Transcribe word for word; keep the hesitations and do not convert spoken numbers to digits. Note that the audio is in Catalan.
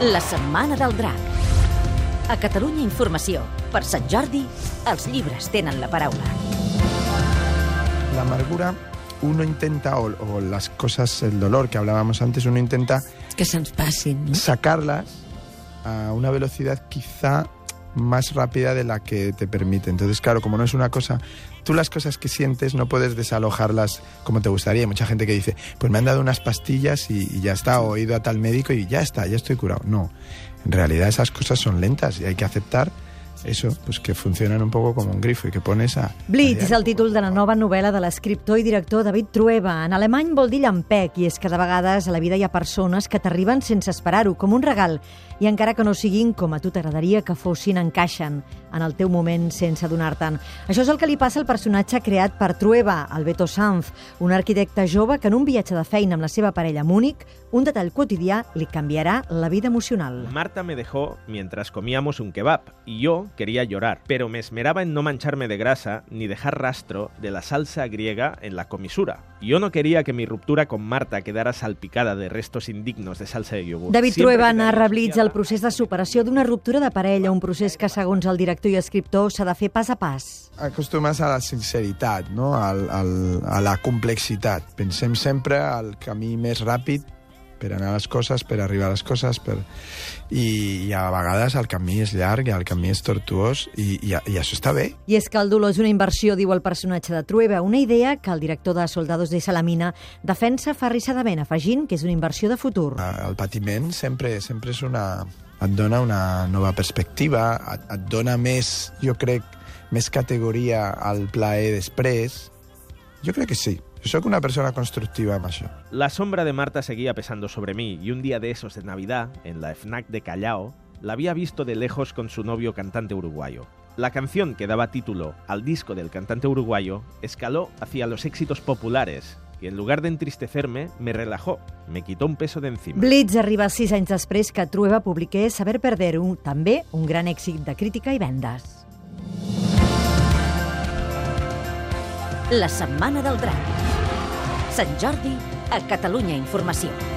La Setmana del Drac. A Catalunya Informació, per Sant Jordi, els llibres tenen la paraula. La amargura, uno intenta, o, o las cosas, el dolor que hablábamos antes, uno intenta que se'ns passin, ¿no? Sacarlas a una velocidad quizá más rápida de la que te permite. Entonces, claro, como no es una cosa... Tú las cosas que sientes no puedes desalojarlas como te gustaría. Hay mucha gente que dice, pues me han dado unas pastillas y, y ya está, o he ido a tal médico y ya está, ya estoy curado. No, en realidad esas cosas son lentas y hay que aceptar eso, pues que funcionan un poco como un grifo i que pones a... Blitz és el títol de la nova novel·la de l'escriptor i director David Trueba. En alemany vol dir llampec, i és que de vegades a la vida hi ha persones que t'arriben sense esperar-ho, com un regal, i encara que no siguin com a tu t'agradaria que fossin, encaixen en el teu moment sense adonar-te'n. Això és el que li passa al personatge creat per Trueba, Alberto Sanz, un arquitecte jove que en un viatge de feina amb la seva parella a Múnich, un detall quotidià li canviarà la vida emocional. Marta me dejó mientras comíamos un kebab y yo quería llorar, pero me esmeraba en no mancharme de grasa ni dejar rastro de la salsa griega en la comisura. Yo no quería que mi ruptura con Marta quedara salpicada de restos indignos de salsa de yogur. David Trueba narra a Blitz el procés de superació d'una ruptura de parella, un procés que, segons el director i escriptor, s'ha de fer pas a pas. Acostumes a la sinceritat, no? Al, al, a la complexitat. Pensem sempre al camí més ràpid per anar a les coses, per arribar a les coses, per... I, i a vegades el camí és llarg, el camí és tortuós, i, i, i això està bé. I és que el dolor és una inversió, diu el personatge de Trueba, una idea que el director de Soldados de Salamina defensa aferrissadament, afegint que és una inversió de futur. El patiment sempre, sempre és una... et dona una nova perspectiva, et, et dona més, jo crec, més categoria al plaer després. Jo crec que sí. Yo soy una persona constructiva amb això. La sombra de Marta seguía pesando sobre mí y un día de esos de Navidad, en la FNAC de Callao, la había visto de lejos con su novio cantante uruguayo. La canción que daba título al disco del cantante uruguayo escaló hacia los éxitos populares y en lugar de entristecerme, me relajó, me quitó un peso de encima. Blitz arriba sis anys després que Trueba publiqués Saber Perder, un, també un gran èxit de crítica i vendes. La Setmana del Drac. Sant Jordi, a Catalunya Informació.